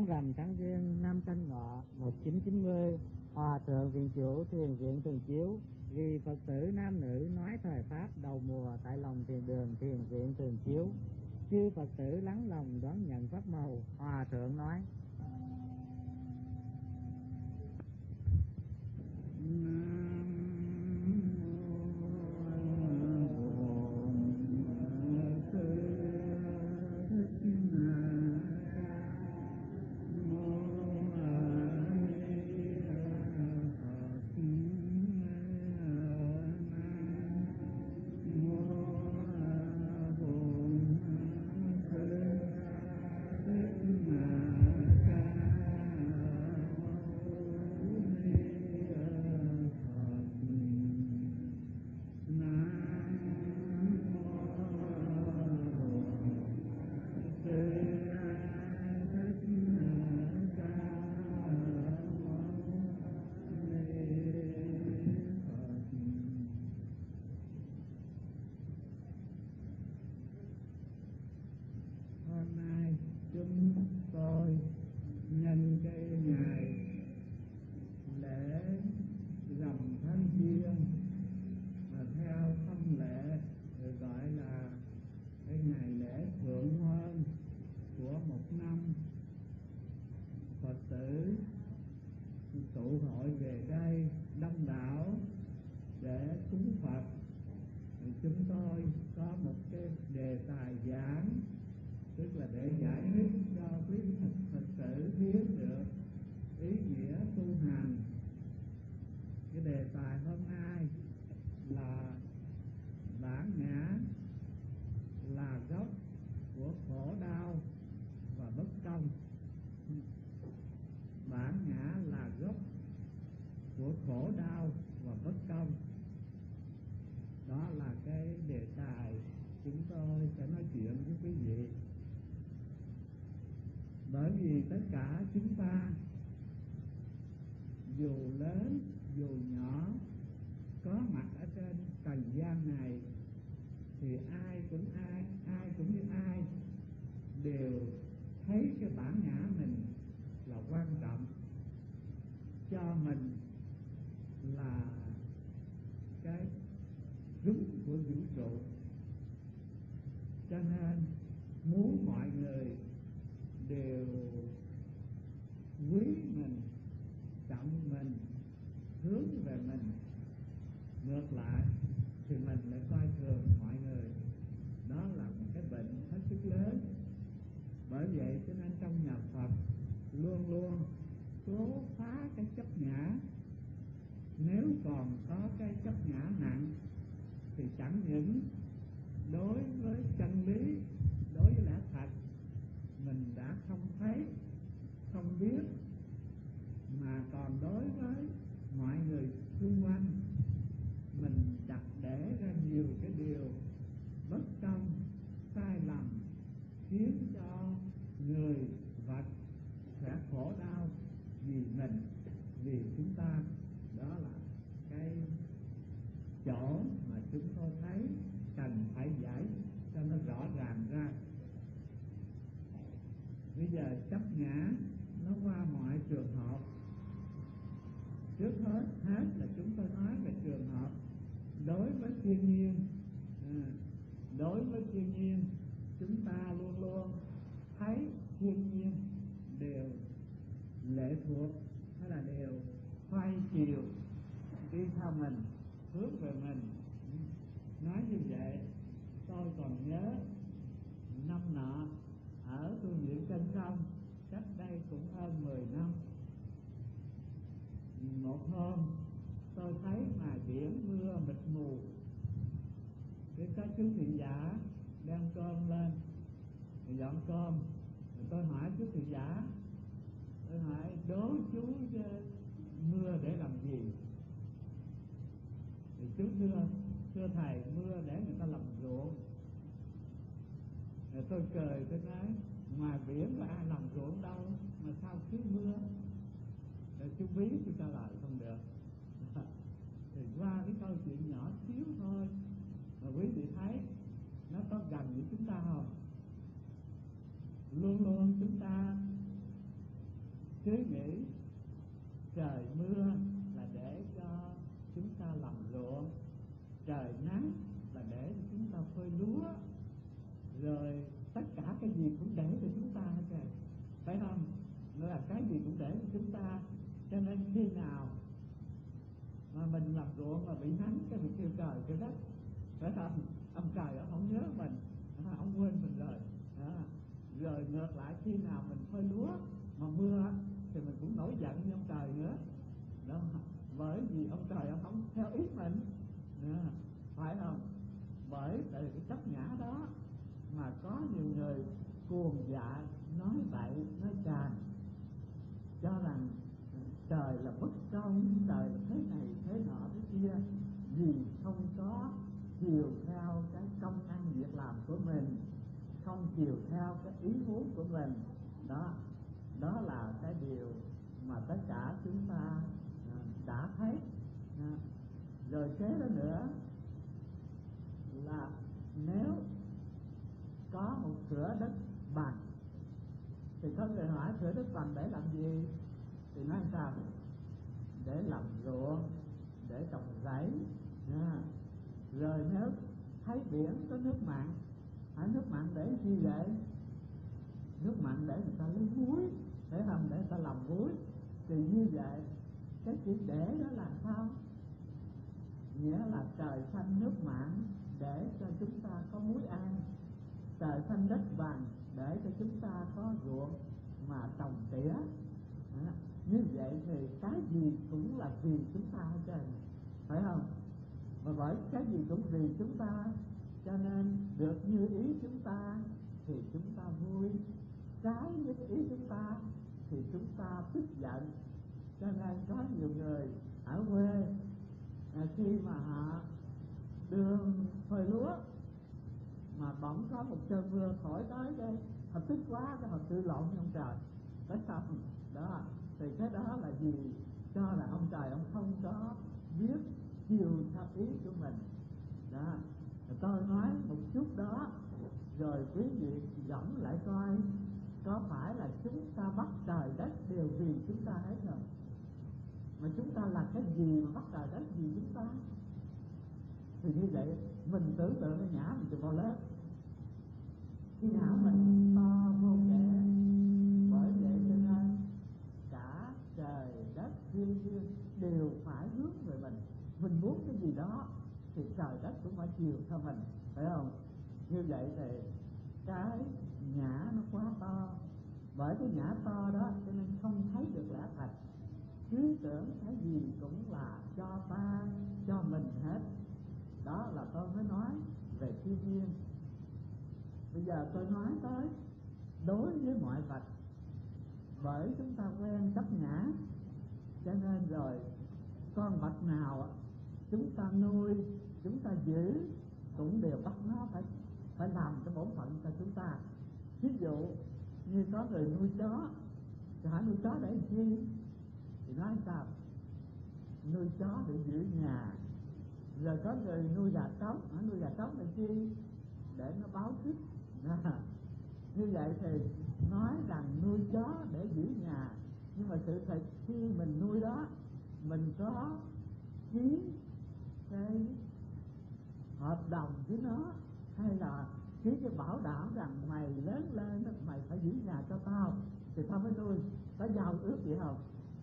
Tháng Rằm tháng Giêng năm Tân Ngọ 1990, Hòa thượng Viện Chủ Thiền viện Thường Chiếu vì Phật tử nam nữ nói thời pháp đầu mùa tại lòng thiền đường Thiền viện Thường Chiếu. Chư Phật tử lắng lòng đón nhận pháp màu. Hòa thượng nói: tụ hội về đây đông đảo để cúng Phật, thì chúng tôi có một cái đề tài giảng, tức là để giải thích cho quý Phật tử biết được ý nghĩa tu hành. Cái đề tài hôm nay là bản ngã là gốc của khổ đau và bất công. Bản ngã là gốc của khổ đau và bất công. Đó là cái đề tài chúng tôi sẽ nói chuyện với quý vị. Bởi vì tất cả chúng ta, dù lớn dù nhỏ, có mặt ở trên trần gian này, thì ai cũng như ai đều thấy cái bản ngã mình là quan trọng, cho mình là cái rúng của vũ trụ. Cho nên muốn mọi người đều quý mình, trọng mình, hướng về mình. Ngược lại thì mình lại coi thường mọi người. Đó là một cái bệnh hết sức lớn. Bởi vậy cho nên trong nhà Phật luôn luôn cố phá cái chấp ngã. Nếu còn có cái chấp ngã nặng thì chẳng những đối với chân lý, đối với lẽ thật mình đã không thấy, không biết, mà còn đối với mọi người xung quanh mình đặt để ra nhiều cái điều bất công, sai lầm, khiến cho người vật sẽ khổ đau vì mình, vì chúng ta. Đó là cái chỗ mà chúng tôi thấy cần phải giải cho nó rõ ràng ra. Bây giờ chấp ngã nó qua mọi trường hợp. Trước hết là chúng tôi nói về trường hợp đối với thiên nhiên. Đối với thiên nhiên, chúng ta luôn luôn thấy thiên nhiên đều lệ thuộc, hay là đều khoai chiều đi theo mình, hướng về mình. Nói như vậy, tôi còn nhớ năm nọ ở tu viện trên sông, cách đây cũng hơn 10 năm. Một hôm tôi thấy ngoài biển mưa mịt mù, cái có chú thị giả đem cơm lên dọn cơm. Tôi hỏi chú thị giả, tôi hỏi đố chú mưa để làm gì? Thì chú thưa thầy, mưa để người ta làm ruộng. Rồi tôi cười, tôi nói ngoài biển là ai làm ruộng đâu mà sao cứ mưa? Rồi chú bí tôi trả lời không được. Thì qua cái câu chuyện nhỏ xíu thôi mà quý vị thấy nó có gần với chúng ta không? Luôn luôn chúng ta ruộng, trời nắng là để cho chúng ta phơi lúa, rồi tất cả cái gì cũng để cho chúng ta hết trơn, phải không? Nó là cái gì cũng để cho chúng ta. Cho nên khi nào mà mình làm ruộng mà bị nắng cái mình kêu trời kêu đất, phải không? Ông trời ông không nhớ mình, ông quên mình rồi. Rồi ngược lại khi nào mình phơi lúa mà mưa thì mình cũng nổi giận với ông trời nữa đó, bởi vì ông trời ông không theo ý mình, phải không? Bởi tại cái chấp ngã đó mà có nhiều người cuồng dạ nói bậy nói tràn, cho rằng trời là bất công, trời là thế này thế nọ thế kia, vì không có chiều theo cái công ăn việc làm của mình, không chiều theo cái ý muốn của mình. Đó là cái điều mà tất cả chúng ta đã thấy. Rồi kế đó nữa là nếu có một thửa đất bằng thì có người hỏi thửa đất bằng để làm gì, thì nói sao? Để làm ruộng, để trồng rẫy. Rồi nếu thấy biển có nước mặn, hỏi nước mặn để chi vậy? Nước mặn để người ta lấy muối, để làm để người ta làm muối. Thì như vậy cái chữ để đó là sao? Nghĩa là trời xanh nước mặn để cho chúng ta có muối ăn, trời xanh đất bằng để cho chúng ta có ruộng mà trồng tỉa. Như vậy thì cái gì cũng là vì chúng ta hết trơn, phải không? Mà bởi cái gì cũng vì chúng ta, cho nên được như ý chúng ta thì chúng ta vui, trái với cái ý chúng ta thì chúng ta tức giận. Cho nên có nhiều người ở quê khi mà họ đường phơi lúa mà bỗng có một cơn mưa thổi tới đây, họ tức quá cái họ tự lộn với ông trời, phải không? Đó thì cái đó là gì? Cho là ông trời ông không có biết chiều theo ý của mình. Đó, tôi nói một chút đó rồi quý vị dõng lại coi có phải là chúng ta bắt trời đất đều vì chúng ta hết rồi, mà chúng ta là cái gì mà bắt trời đất vì chúng ta? Thì như vậy mình tưởng tượng cái nhã mình từ bao lớn, cái nhã mình to vô kể. Bởi vậy cho nên cả trời đất thiên nhiên đều phải hướng về mình muốn cái gì đó thì trời đất cũng phải chiều theo mình, phải không? Như vậy thì cái nhã nó quá to, bởi cái nhã to đó cho nên không thấy được lẽ thật, cứ tưởng cái gì cũng là cho ta cho mình hết. Đó là tôi mới nói về thiên nhiên. Bây giờ tôi nói tới đối với mọi vật, bởi chúng ta quen chấp ngã cho nên rồi con vật nào chúng ta nuôi, chúng ta giữ cũng đều bắt nó phải làm cái bổn phận cho chúng ta. Ví dụ như có người nuôi chó, thì hỏi nuôi chó để làm chi? Thì nói sao? Nuôi chó để giữ nhà. Rồi có người nuôi gà trống, hỏi nuôi gà trống để chi? Để nó báo thức. Như vậy thì nói rằng nuôi chó để giữ nhà, nhưng mà sự thật khi mình nuôi đó, mình có ký cái hợp đồng với nó, hay là ký cái bảo đảm rằng mày lớn lên mày phải giữ nhà cho tao thì tao mới nuôi, có giao ước vậy không?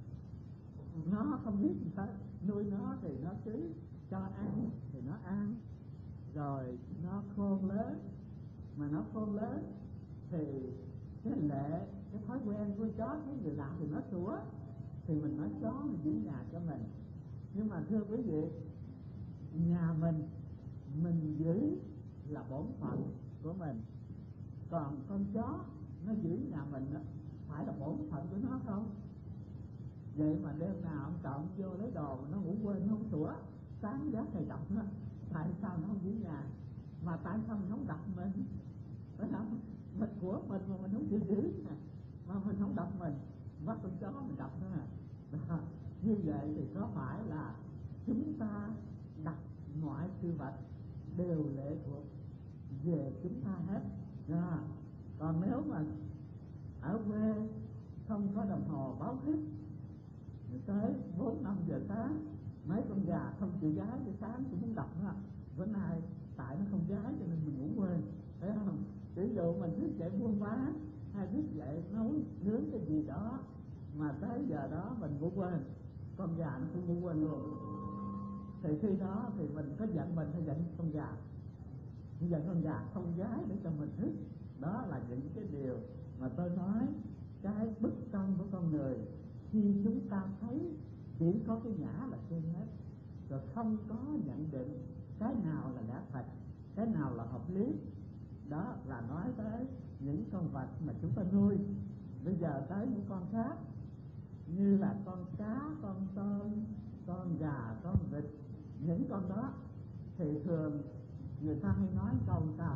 Nó không biết gì hết, nuôi nó thì nó cứ cho ăn thì nó ăn, rồi nó khôn lớn, mà nó khôn lớn thì cái lệ, cái thói quen của chó thấy người làm thì nó sủa, thì mình nói chó mình giữ nhà cho mình. Nhưng mà thưa quý vị, nhà mình giữ là bổn phận của mình, còn con chó nó giữ nhà mình đó, phải là bổn phận của nó không? Vậy mà đêm nào ông trộm vô lấy đồ nó ngủ quên nó không sủa, sáng giá thầy đập nó, tại sao nó không giữ nhà? Mà tại sao mình không đập mình? Phải không? Mình của mình mà mình không chịu giữ mà mình không đập mình, bắt con chó mình đập nó à. Như vậy thì có phải là chúng ta đặt mọi sự vật đều lệ thuộc về chúng ta hết à. Còn nếu mà ở quê không có đồng hồ báo thức tới 4-5 giờ sáng Mấy con gà không chịu gái, buổi sáng cũng muốn đập nó, bữa nay tại nó không gái cho nên mình ngủ quên, thấy không? Ví dụ mình thức dậy buôn bán hay thức dậy nấu nướng cái gì đó mà tới giờ đó mình ngủ quên, con gà nó cũng ngủ quên luôn. Thì khi đó thì mình có giận mình hay giận con gà? Giận con gà không gái để cho mình thức. Đó là những cái điều mà tôi nói, cái bất công của con người khi chúng ta thấy chỉ có cái ngã là trên hết, rồi không có nhận định cái nào là lẽ thật, cái nào là hợp lý. Đó là nói tới những con vật mà chúng ta nuôi. Bây giờ tới những con khác như là con cá, con tôm, con gà, con vịt, những con đó thì thường người ta hay nói câu sao?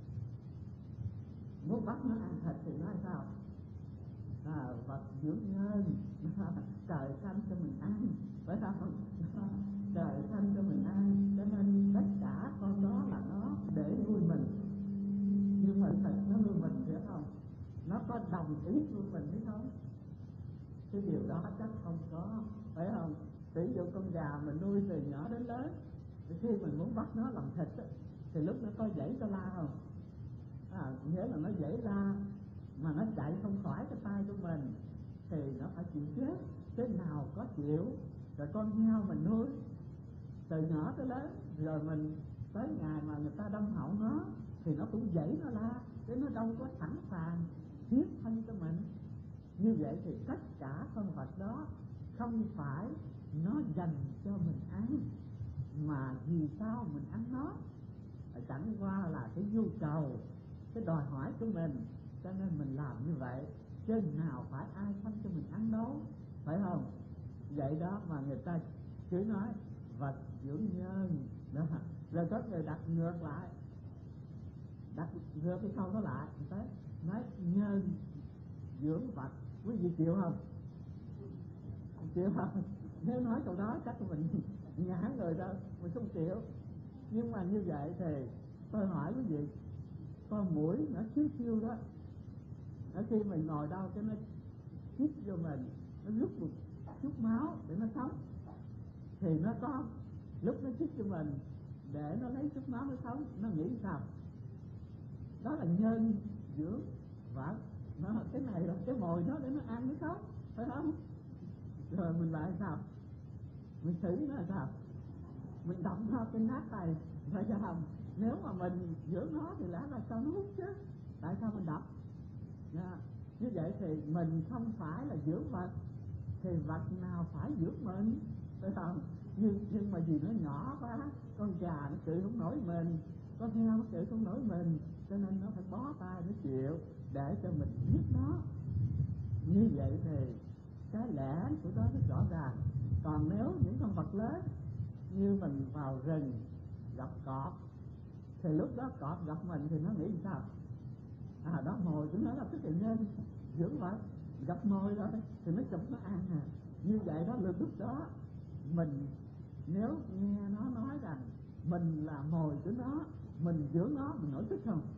Muốn bắt nó ăn thịt thì nói sao? Vật dưỡng nhân, trời xanh cho mình ăn, phải không? Trời xanh cho mình ăn, cho nên tất cả con đó là nó để nuôi mình. Nhưng mà thật nó nuôi mình phải không? Nó có đồng ý nuôi mình hay không? Cái điều đó chắc không có, phải không? Ví dụ con gà mình nuôi từ nhỏ đến lớn, khi mình muốn bắt nó làm thịt thì lúc nó có dãy có la không? Nghĩa là nó dãy ra mà nó chạy không khỏi cái tay của mình thì nó phải chịu chết. Thế nào có chịu? Rồi con heo mình nuôi từ nhỏ tới lớn, rồi mình tới ngày mà người ta đâm họng nó thì nó cũng dãy nó la, chứ nó đâu có sẵn sàng hiến thân cho mình. Như vậy thì tất cả con vật đó không phải nó dành cho mình ăn, mà vì sao mình ăn nó? Chẳng qua là cái nhu cầu, cái đòi hỏi của mình, cho nên mình làm như vậy, chứ nào phải ai sanh cho mình ăn đâu, phải không? Vậy đó mà người ta cứ nói vật dưỡng nhân đó. Rồi có người đặt ngược lại, đặt ngược cái câu đó lại, người ta nói nhân dưỡng vật. Quý vị chịu không? Chịu không? Nếu nói câu đó chắc mình ngã người đâu, mình không chịu. Nhưng mà như vậy thì tôi hỏi quý vị, con muỗi nó siêu đó, ở khi mình ngồi đâu cho nó chích vô mình, nó rút một chút máu để nó sống, thì nó có lúc nó chích cho mình để nó lấy chút máu nó sống, nó nghĩ sao? Đó là nhân dưỡng vật. Cái này là cái mồi nó để nó ăn nó sống, phải không? Rồi mình lại sao? Mình xử nó là sao? Mình động nó cái nát tay, phải không? Nếu mà mình dưỡng nó thì lẽ là sao nó hút chứ, tại sao mình đập? Như vậy thì mình không phải là dưỡng vật, thì vật nào phải dưỡng mình, phải không? Nhưng mà vì nó nhỏ quá, con gà nó chịu không nổi mình, con heo nó chịu không nổi mình, cho nên nó phải bó tay nó chịu để cho mình giết nó. Như vậy thì cái lẽ của đó rất rõ ràng. Còn nếu những con vật lớn như mình vào rừng gặp cọp, thì lúc đó cọp gặp mình thì nó nghĩ sao? Đó mồi của nó là cái tiền nhân dưỡng vật, gặp mồi rồi thì nó chụp nó ăn à. Như vậy đó, lúc đó mình nếu nghe nó nói rằng mình là mồi của nó, mình dưỡng nó, mình nổi tức không?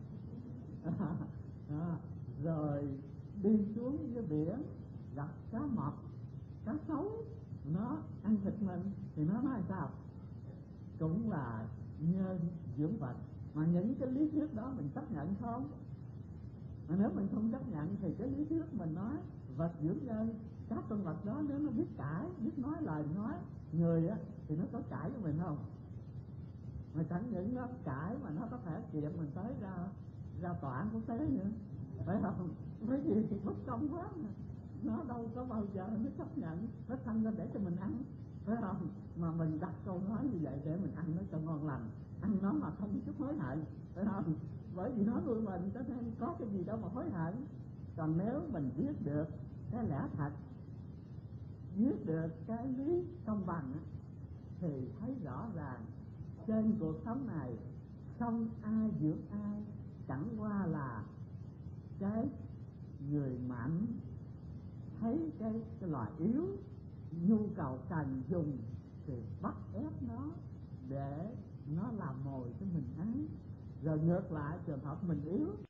Rồi đi xuống dưới biển gặp cá mập, cá sấu, nó ăn thịt mình thì nó nói sao? Cũng là nhân dưỡng vật. Mà những cái lý thuyết đó mình chấp nhận không? Mà nếu mình không chấp nhận thì cái lý thuyết mình nói vật dưỡng nhân, các con vật đó nếu nó biết cãi, biết nói lời nói người á, thì nó có cãi với mình không? Mà chẳng những nó cãi mà nó có thể kiện mình tới ra tòa án quốc tế nữa, phải không? Bởi vì thì bất công quá mà. Nó đâu có bao giờ nó chấp nhận nó sanh ra để cho mình ăn, phải không? Mà mình đặt câu nói như vậy để mình ăn nó cho ngon lành, ăn nó mà không có chút hối hận, phải không? Bởi vì nó nuôi mình cho nên có cái gì đâu mà hối hận. Còn nếu mình biết được cái lẽ thật, biết được cái lý công bằng thì thấy rõ ràng trên cuộc sống này không ai dưỡng ai, chẳng qua là cái người mạnh thấy cái loài yếu nhu cầu cần dùng thì bắt ép nó để nó làm mồi cho mình ăn. Rồi ngược lại trường hợp mình yếu